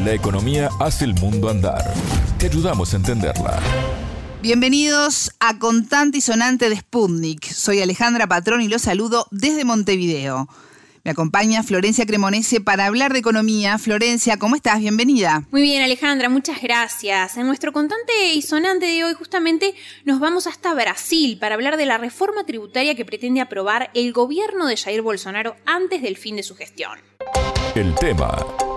La economía hace el mundo andar. Te ayudamos a entenderla. Bienvenidos a Contante y Sonante de Sputnik. Soy Alejandra Patrón y los saludo desde Montevideo. Me acompaña Florencia Cremonese para hablar de economía. Florencia, ¿cómo estás? Bienvenida. Muy bien, Alejandra, muchas gracias. En nuestro Contante y Sonante de hoy justamente nos vamos hasta Brasil para hablar de la reforma tributaria que pretende aprobar el gobierno de Jair Bolsonaro antes del fin de su gestión. El tema.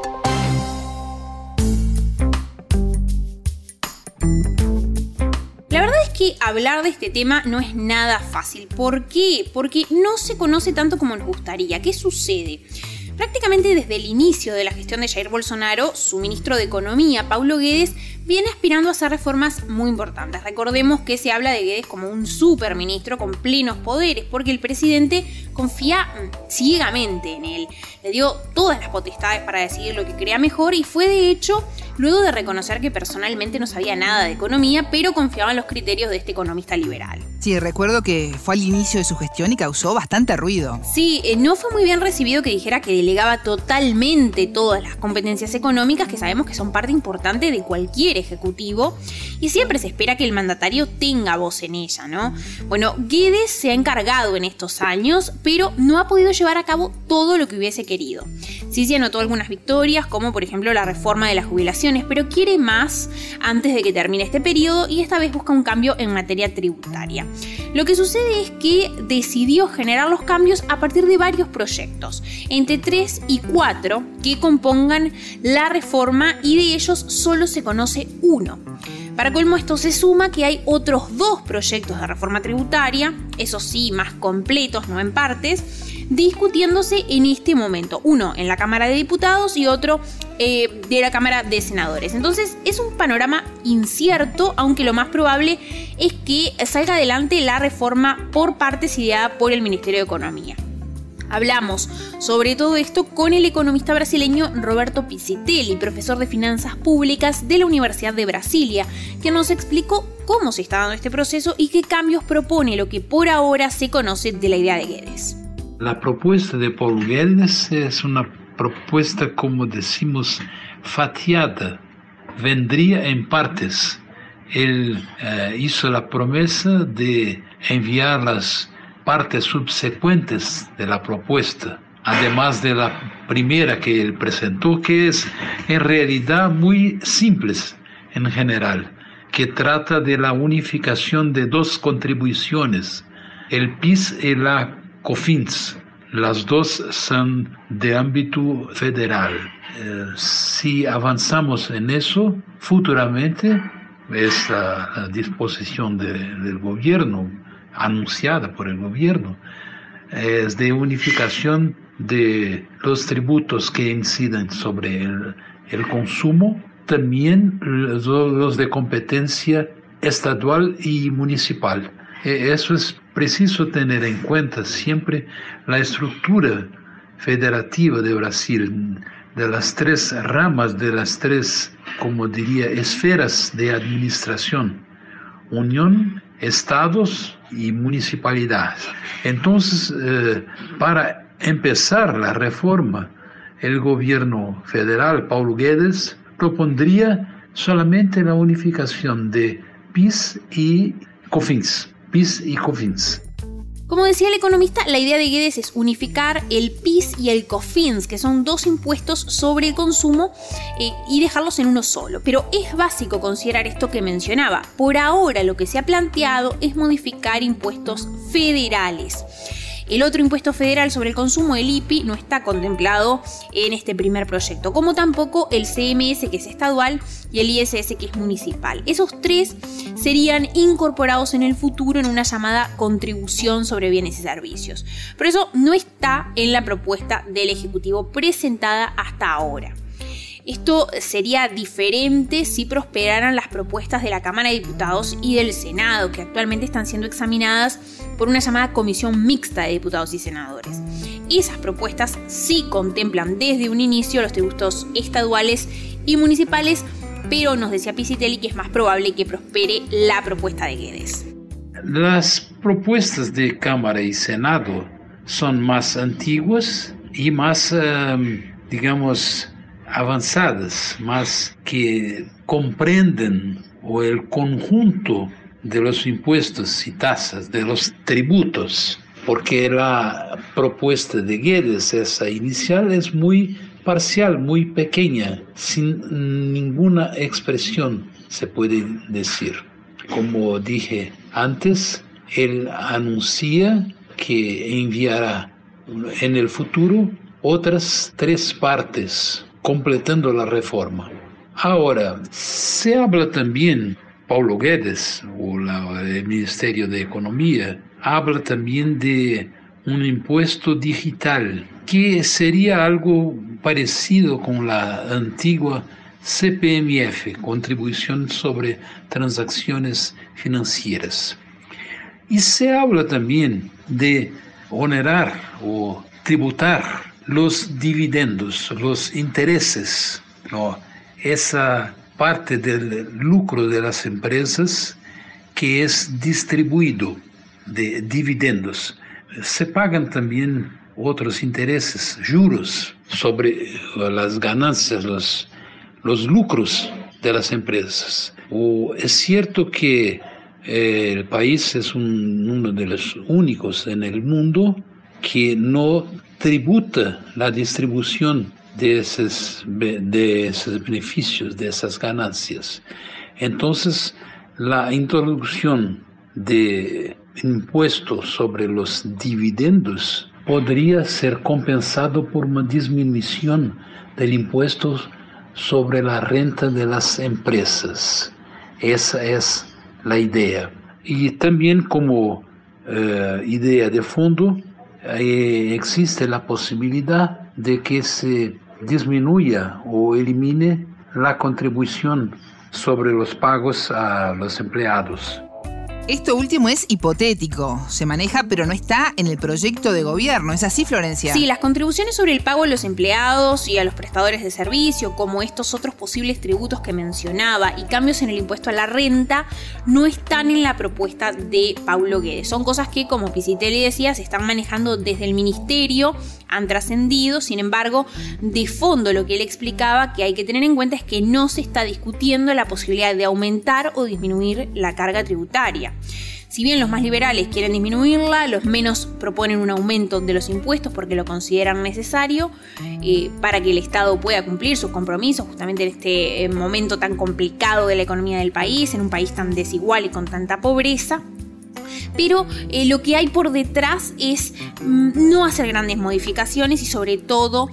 La verdad es que hablar de este tema no es nada fácil. ¿Por qué? Porque no se conoce tanto como nos gustaría. ¿Qué sucede? Prácticamente desde el inicio de la gestión de Jair Bolsonaro, su ministro de Economía, Paulo Guedes, viene aspirando a hacer reformas muy importantes. Recordemos que se habla de Guedes como un superministro con plenos poderes, porque el presidente confía ciegamente en él. Le dio todas las potestades para decidir lo que crea mejor y fue de hecho luego de reconocer que personalmente no sabía nada de economía, pero confiaba en los criterios de este economista liberal. Sí, recuerdo que fue al inicio de su gestión y causó bastante ruido. Sí, no fue muy bien recibido que dijera que delegaba totalmente todas las competencias económicas, que sabemos que son parte importante de cualquier ejecutivo, y siempre se espera que el mandatario tenga voz en ella, ¿no? Bueno, Guedes se ha encargado en estos años, pero no ha podido llevar a cabo todo lo que hubiese querido. Sí se anotó algunas victorias, como por ejemplo la reforma de las jubilaciones, pero quiere más antes de que termine este periodo y esta vez busca un cambio en materia tributaria. Lo que sucede es que decidió generar los cambios a partir de varios proyectos, entre 3 y 4 que compongan la reforma, y de ellos solo se conoce uno. Para colmo, esto se suma que hay otros 2 proyectos de reforma tributaria, eso sí, más completos, no en partes, discutiéndose en este momento. Uno en la Cámara de Diputados y otro de la Cámara de Senadores. Entonces es un panorama incierto, aunque lo más probable es que salga adelante la reforma por partes ideada por el Ministerio de Economía. Hablamos sobre todo esto con el economista brasileño Roberto Piscitelli, profesor de Finanzas Públicas de la Universidad de Brasilia, que nos explicó cómo se está dando este proceso y qué cambios propone lo que por ahora se conoce de la idea de Guedes. La propuesta de Paulo Guedes es una propuesta, como decimos, fatiada, vendría en partes. Él hizo la promesa de enviar las partes subsecuentes de la propuesta, además de la primera que él presentó, que es en realidad muy simple en general, que trata de la unificación de 2 contribuciones, el PIS y la COFINS. Las 2 son de ámbito federal. Si avanzamos en eso, futuramente es la disposición del gobierno, anunciada por el gobierno, es de unificación de los tributos que inciden sobre el consumo, también los de competencia estatal y municipal. Eso es preciso tener en cuenta siempre la estructura federativa de Brasil, de las 3 ramas, de las 3, como diría, esferas de administración: Unión, estados y municipalidades. Entonces, para empezar la reforma, el gobierno federal, Paulo Guedes, propondría solamente la unificación de PIS y COFINS. Como decía el economista, la idea de Guedes es unificar el PIS y el COFINS, que son 2 impuestos sobre el consumo, y dejarlos en uno solo. Pero es básico considerar esto que mencionaba. Por ahora lo que se ha planteado es modificar impuestos federales. El otro impuesto federal sobre el consumo, el IPI, no está contemplado en este primer proyecto, como tampoco el CMS, que es estadual, y el ISS, que es municipal. Esos 3 serían incorporados en el futuro en una llamada contribución sobre bienes y servicios. Pero eso no está en la propuesta del Ejecutivo presentada hasta ahora. Esto sería diferente si prosperaran las propuestas de la Cámara de Diputados y del Senado, que actualmente están siendo examinadas por una llamada Comisión Mixta de Diputados y Senadores. Esas propuestas sí contemplan desde un inicio los tributos estaduales y municipales, pero nos decía Piscitelli que es más probable que prospere la propuesta de Guedes. Las propuestas de Cámara y Senado son más antiguas y más, avanzadas, mas que comprenden el conjunto de los impuestos y tasas, de los tributos, porque la propuesta de Guedes, esa inicial, es muy parcial, muy pequeña, sin ninguna expresión, se puede decir. Como dije antes, él anuncia que enviará en el futuro otras 3 partes, completando la reforma. Ahora, se habla también, Paulo Guedes, o el Ministerio de Economía, habla también de un impuesto digital, que sería algo parecido con la antigua CPMF, Contribución sobre Transacciones Financieras. Y se habla también de onerar o tributar los dividendos, los intereses, ¿no? Esa parte del lucro de las empresas que es distribuido de dividendos. Se pagan también otros intereses, juros sobre las ganancias, los lucros de las empresas. Es cierto que el país es uno de los únicos en el mundo que no tributa la distribución de esos beneficios, de esas ganancias. Entonces, la introducción de impuestos sobre los dividendos podría ser compensado por una disminución del impuesto sobre la renta de las empresas. Esa es la idea. Y también como idea de fondo, existe la posibilidad de que se disminuya o elimine la contribución sobre los pagos a los empleados. Esto último es hipotético, se maneja pero no está en el proyecto de gobierno. ¿Es así, Florencia? Sí, las contribuciones sobre el pago a los empleados y a los prestadores de servicio, como estos otros posibles tributos que mencionaba y cambios en el impuesto a la renta, no están en la propuesta de Paulo Guedes. Son cosas que, como Pisitelli decía, se están manejando desde el ministerio, han trascendido. Sin embargo, de fondo lo que él explicaba que hay que tener en cuenta es que no se está discutiendo la posibilidad de aumentar o disminuir la carga tributaria. Si bien los más liberales quieren disminuirla, los menos proponen un aumento de los impuestos porque lo consideran necesario para que el Estado pueda cumplir sus compromisos justamente en este momento tan complicado de la economía del país, en un país tan desigual y con tanta pobreza. Pero lo que hay por detrás es no hacer grandes modificaciones y sobre todo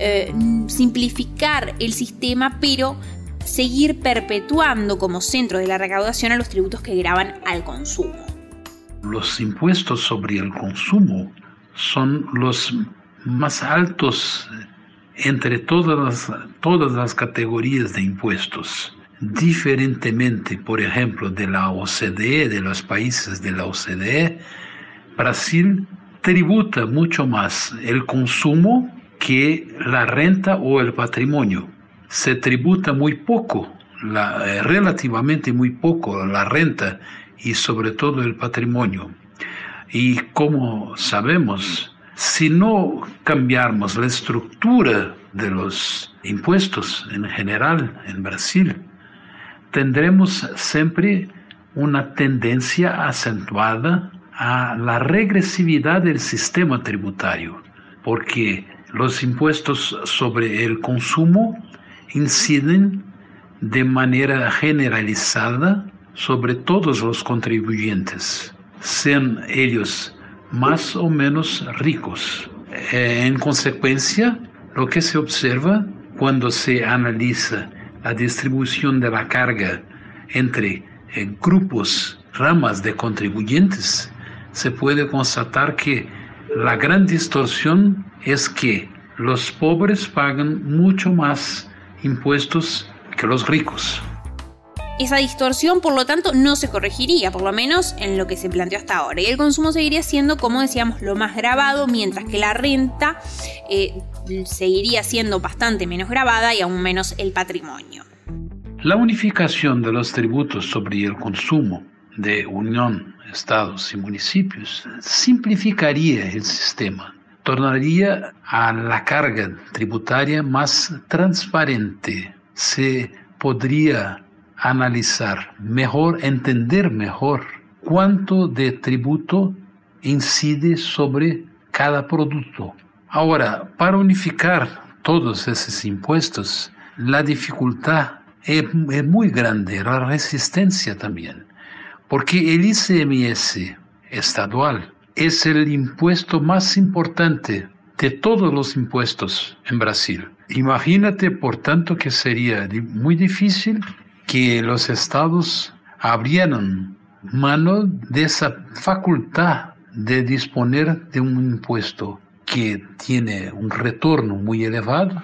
simplificar el sistema, pero seguir perpetuando como centro de la recaudación a los tributos que gravan al consumo. Los impuestos sobre el consumo son los más altos entre todas las categorías de impuestos. Diferentemente, por ejemplo, de la OCDE, de los países de la OCDE, Brasil tributa mucho más el consumo que la renta o el patrimonio. Se tributa muy poco, relativamente muy poco, la renta y sobre todo el patrimonio. Y como sabemos, si no cambiamos la estructura de los impuestos en general en Brasil, tendremos siempre una tendencia acentuada a la regresividad del sistema tributario, porque los impuestos sobre el consumo inciden de manera generalizada sobre todos los contribuyentes, sean ellos más o menos ricos. En consecuencia, lo que se observa cuando se analiza la distribución de la carga entre grupos, ramas de contribuyentes, se puede constatar que la gran distorsión es que los pobres pagan mucho más impuestos que los ricos. Esa distorsión, por lo tanto, no se corregiría, por lo menos en lo que se planteó hasta ahora. Y el consumo seguiría siendo, como decíamos, lo más gravado, mientras que la renta seguiría siendo bastante menos gravada y aún menos el patrimonio. La unificación de los tributos sobre el consumo de Unión, Estados y municipios simplificaría el sistema, tornaría a la carga tributaria más transparente. Se podría analizar mejor, entender mejor cuánto de tributo incide sobre cada producto. Ahora, para unificar todos esos impuestos, la dificultad es muy grande, la resistencia también, porque el ICMS estadual es el impuesto más importante de todos los impuestos en Brasil. Imagínate, por tanto, que sería muy difícil que los estados abrieran mano de esa facultad de disponer de un impuesto que tiene un retorno muy elevado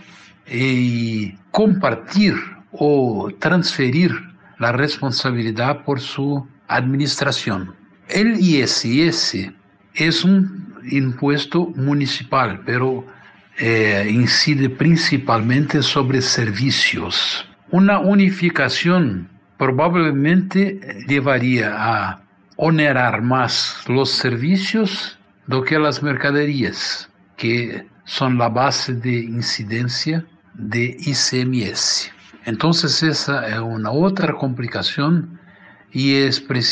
y compartir o transferir la responsabilidad por su administración. El ISS es un impuesto municipal, pero incide principalmente sobre servicios. Una unificación probablemente llevaría a onerar más los servicios do que las mercaderías, que son la base de incidencia de ICMS. Entonces esa es una otra complicación y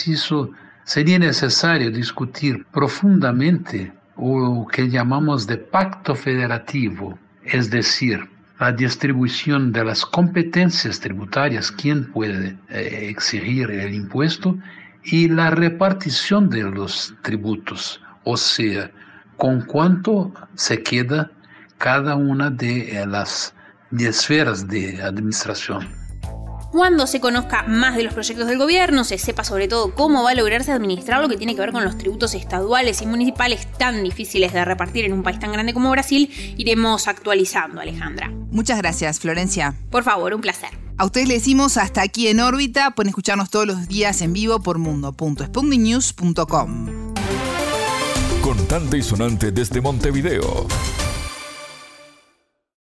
sería necesario discutir profundamente o que llamamos de pacto federativo, es decir, la distribución de las competencias tributarias, quién puede exigir el impuesto, y la repartición de los tributos, o sea, con cuánto se queda cada una de las esferas de administración. Cuando se conozca más de los proyectos del gobierno, se sepa sobre todo cómo va a lograrse administrar lo que tiene que ver con los tributos estaduales y municipales tan difíciles de repartir en un país tan grande como Brasil, iremos actualizando, Alejandra. Muchas gracias, Florencia. Por favor, un placer. A ustedes les decimos hasta aquí en órbita. Pueden escucharnos todos los días en vivo por mundo.sputniknews.com. Contante y sonante desde Montevideo.